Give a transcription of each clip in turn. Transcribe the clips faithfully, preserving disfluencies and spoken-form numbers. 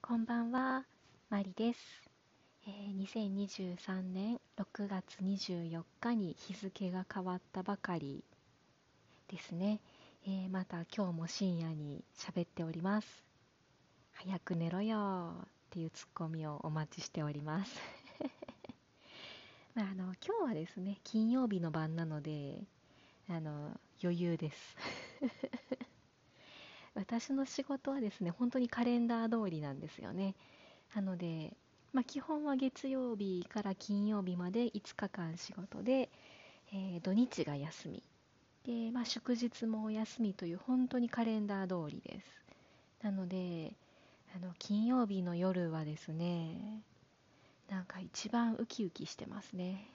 こんばんは、マリです。えーにせんにじゅうさんねんろくがつにじゅうよっかに日付が変わったばかりですね。えーまた今日も深夜に喋っております。早く寝ろよーっていうツッコミをお待ちしております。まあ、あの今日はですね、金曜日の晩なので、あの余裕です。私の仕事はですね、本当にカレンダー通りなんですよね。なので、まあ、基本は月曜日から金曜日までいつかかん仕事で、えー土日が休みで、まあ、祝日もお休みという本当にカレンダー通りです。なので、あの金曜日の夜はですね、なんか一番ウキウキしてますね。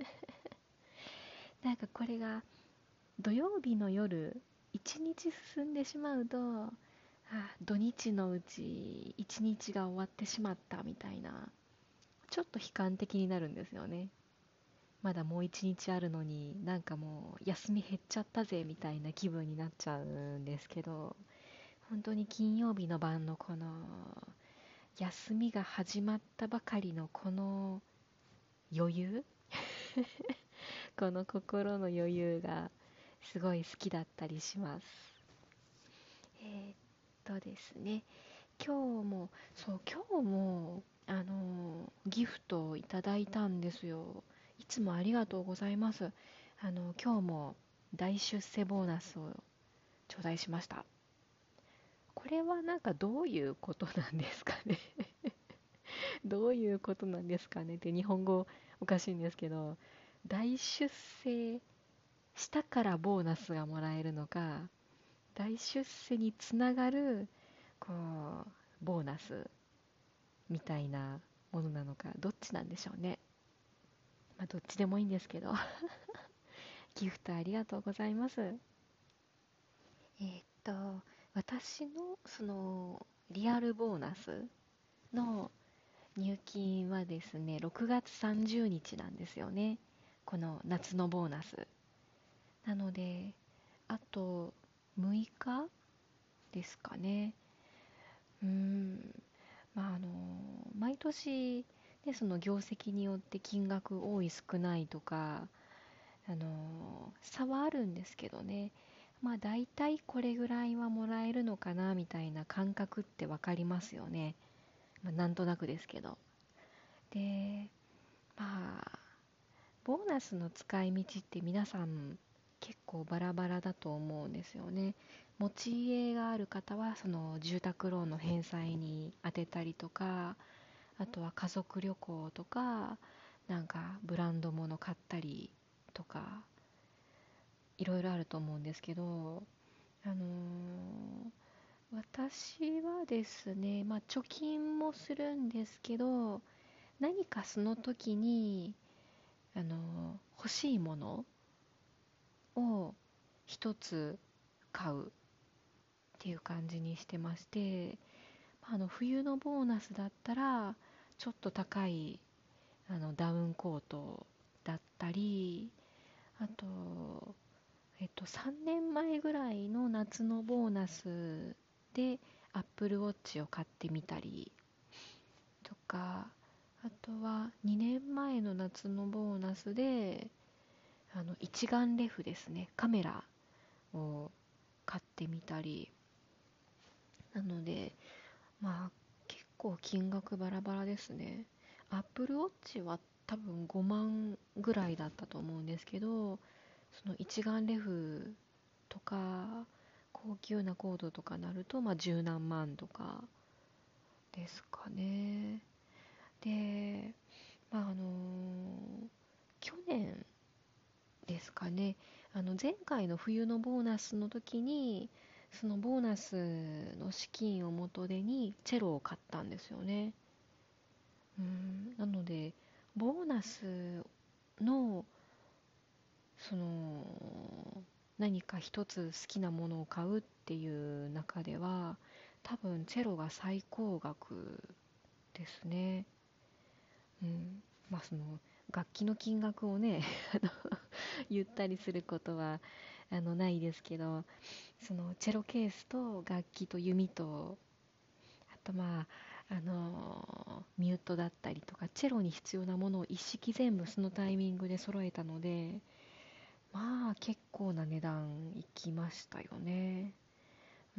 なんかこれが土曜日の夜一日進んでしまうと、あ、土日のうち一日が終わってしまったみたいな、ちょっと悲観的になるんですよね。まだもう一日あるのになんかもう休み減っちゃったぜみたいな気分になっちゃうんですけど、本当に金曜日の晩のこの休みが始まったばかりのこの余裕、この心の余裕がすごい好きだったりします。えーっとですね、今日も、そう、今日も、あのーギフトをいただいたんですよ。いつもありがとうございます。あの、今日も大出世ボーナスを頂戴しました。これはなんかどういうことなんですかね。どういうことなんですかねって日本語おかしいんですけど、大出世したからボーナスがもらえるのか、大出世につながるこうボーナスみたいなものなのか、どっちなんでしょうね。まあ、どっちでもいいんですけど。ギフトありがとうございます。えーっと、私のそのリアルボーナスの入金はですね、ろくがつさんじゅうにちなんですよね。この夏のボーナス。なので、あとむいかですかね。うーん、まああの、毎年、ね、その業績によって金額多い少ないとか、あの差はあるんですけどね、まあ大体これぐらいはもらえるのかなみたいな感覚って分かりますよね。まあ、なんとなくですけど。で、まあ、ボーナスの使い道って皆さん結構バラバラだと思うんですよね。持ち家がある方はその住宅ローンの返済に充てたりとか、あとは家族旅行とか、なんかブランド物買ったりとか、いろいろあると思うんですけど、あのー私はですね、まあ、貯金もするんですけど、何かその時に、あのー欲しいものを一つ買うっていう感じにしてまして、まああの冬のボーナスだったらちょっと高いあのダウンコートだったり、あとえっと、さんねんまえぐらいの夏のボーナスで Apple Watch を買ってみたりとか、あとはにねんまえの夏のボーナスであの一眼レフですね、カメラを買ってみたり、なのでまあ結構金額バラバラですね。 Apple Watch は多分ごまんぐらいだったと思うんですけど、その一眼レフとか高級なコードとかなると、まあ、十何万とかですかね。で、まああの去年ですかね、あの前回の冬のボーナスの時にそのボーナスの資金を元手にチェロを買ったんですよね。うんなのでボーナスのその何か一つ好きなものを買うっていう中では多分チェロが最高額ですね。うん、まあその楽器の金額をねあの言ったりすることはあのないですけど、そのチェロケースと楽器と弓と、あとまああのミュートだったりとかチェロに必要なものを一式全部そのタイミングで揃えたので、まあ結構な値段いきましたよね。うん。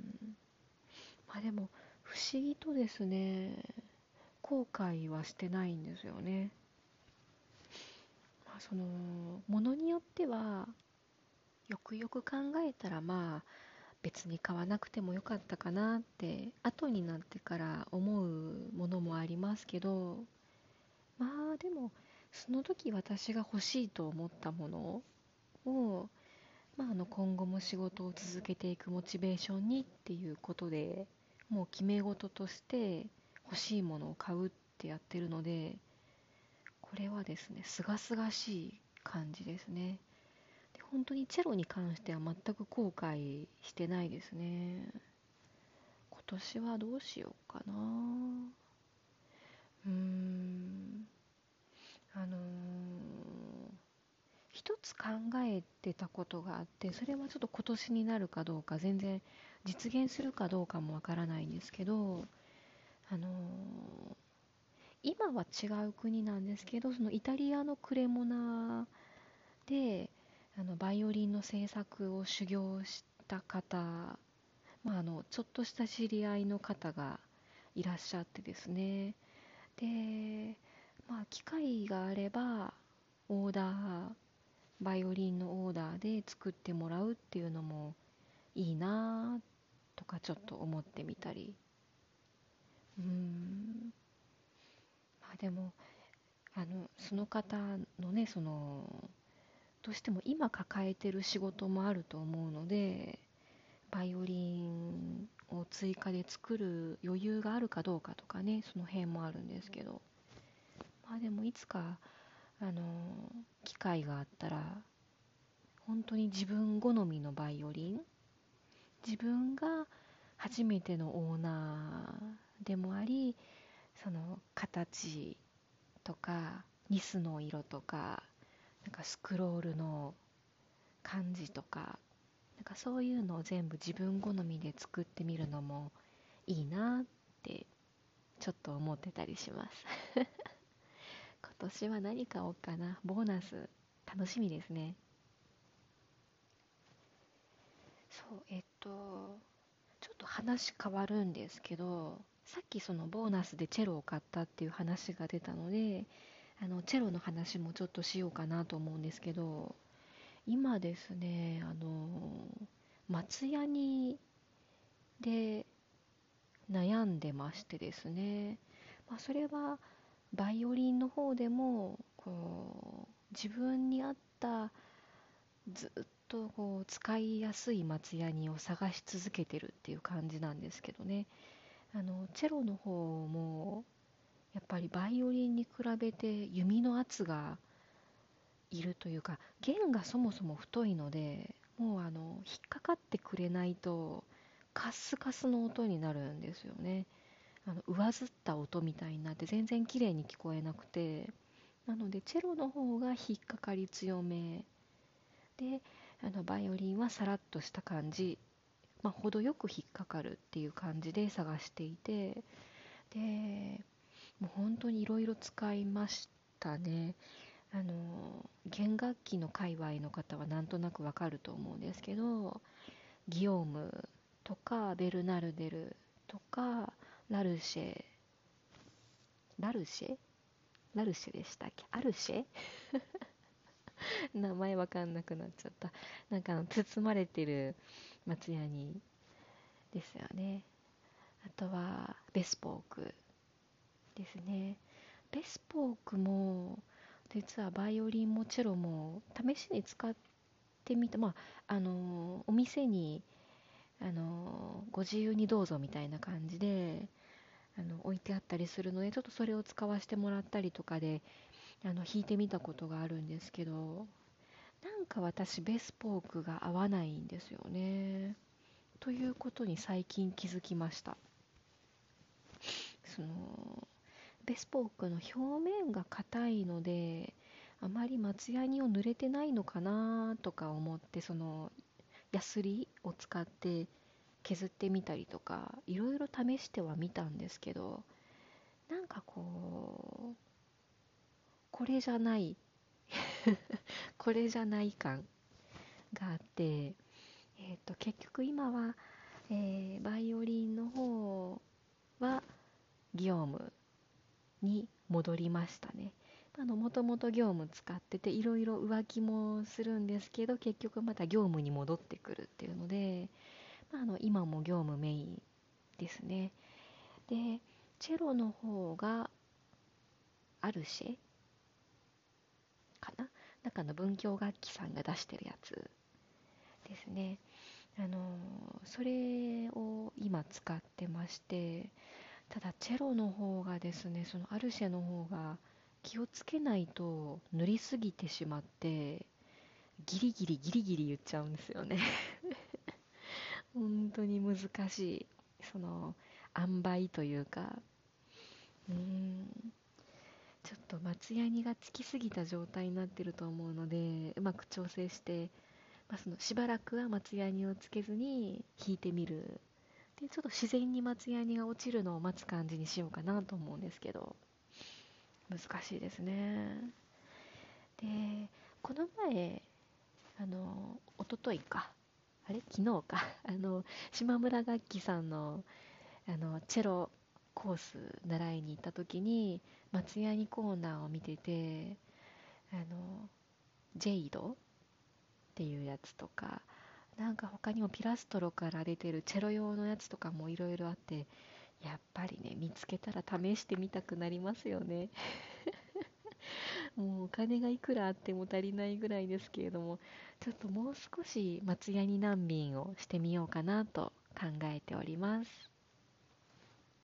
まあでも不思議とですね、後悔はしてないんですよね。まあ、そのものによってはよくよく考えたらまあ別に買わなくてもよかったかなって後になってから思うものもありますけど、まあでもその時私が欲しいと思ったものを、まあ、あの今後も仕事を続けていくモチベーションにっていうことでもう決め事として欲しいものを買うってやってるので、これはですねすがすがしい感じですね。で本当にチェロに関しては全く後悔してないですね。今年はどうしようかな。うーんあのー一つ考えてたことがあって、それはちょっと今年になるかどうか全然実現するかどうかもわからないんですけど、あのー今は違う国なんですけど、そのイタリアのクレモナであのバイオリンの制作を修行した方、まあ、あのちょっとした知り合いの方がいらっしゃってですね。で、まあ、機会があればオーダーバイオリンのオーダーで作ってもらうっていうのもいいなとかちょっと思ってみたり。うーんまあでもあのその方のね、そのどうしても今抱えてる仕事もあると思うので、バイオリンを追加で作る余裕があるかどうかとかね、その辺もあるんですけど、まあでもいつかあの機会があったら本当に自分好みのバイオリン、自分が初めてのオーナーでもあり、その形とかニスの色とか、なんかスクロールの感じとか、なんかそういうのを全部自分好みで作ってみるのもいいなってちょっと思ってたりします。今年は何買おうかな。ボーナス楽しみですね。そうえっとちょっと話変わるんですけど、さっきそのボーナスでチェロを買ったっていう話が出たので、あのチェロの話もちょっとしようかなと思うんですけど、今ですね、あの松ヤニで悩んでましてですね、まあ、それはバイオリンの方でもこう自分に合ったずっとこう使いやすい松ヤニを探し続けてるっていう感じなんですけどね。あのチェロの方もやっぱりバイオリンに比べて弓の圧がいるというか、弦がそもそも太いので、もうあの引っかかってくれないとカスカスの音になるんですよね。あの上ずった音みたいになって全然綺麗に聞こえなくて、なのでチェロの方が引っかかり強めで、あのバイオリンはさらっとした感じ、まあ、程よく引っかかるっていう感じで探していて、でもう本当にいろいろ使いましたね。あの弦楽器の界隈の方はなんとなくわかると思うんですけど、ギオームとかベルナルデルとかラルシェラルシェラルシェでしたっけ、アルシェ名前わかんなくなっちゃった。なんかあの包まれてる松屋にですよね。あとはベスポークですね。ベスポークも実はバイオリンもチェロも試しに使ってみた、まああのお店にあのご自由にどうぞみたいな感じであの置いてあったりするので、ちょっとそれを使わせてもらったりとかであの弾いてみたことがあるんですけど、なんか私ベスポークが合わないんですよね。ということに最近気づきました。そのベスポークの表面が硬いので、あまり松ヤニを濡れてないのかなとか思って、そのヤスリを使って削ってみたりとかいろいろ試してはみたんですけど、なんかこうこれじゃないこれじゃない感があって、えー、と結局今は、えーバイオリンの方は業務に戻りましたね。あのもともと業務使ってていろいろ浮気もするんですけど、結局また業務に戻ってくるっていうので、まあ、あの今も業務メインですね。でチェロの方がアルシェかな、なんかの文教楽器さんが出してるやつですね。あのそれを今使ってまして、ただチェロの方がですね、そのアルシェの方が気をつけないと塗りすぎてしまってギリギリギリギリ言っちゃうんですよね。本当に難しい、その塩梅というか、うーんちょっと松ヤニがつきすぎた状態になってると思うので、うまく調整して、まあ、そのしばらくは松ヤニをつけずに弾いてみる。でちょっと自然に松ヤニが落ちるのを待つ感じにしようかなと思うんですけど、難しいですね。でこの前、あの一昨日か、あれ昨日かあの島村楽器さんのあのチェロコース習いに行った時に松ヤニコーナーを見てて、あのジェイドっていうやつとか、なんか他にもピラストロから出てるチェロ用のやつとかもいろいろあって、やっぱりね、見つけたら試してみたくなりますよね。もうお金がいくらあっても足りないぐらいですけれども、ちょっともう少し松ヤニ難民をしてみようかなと考えております。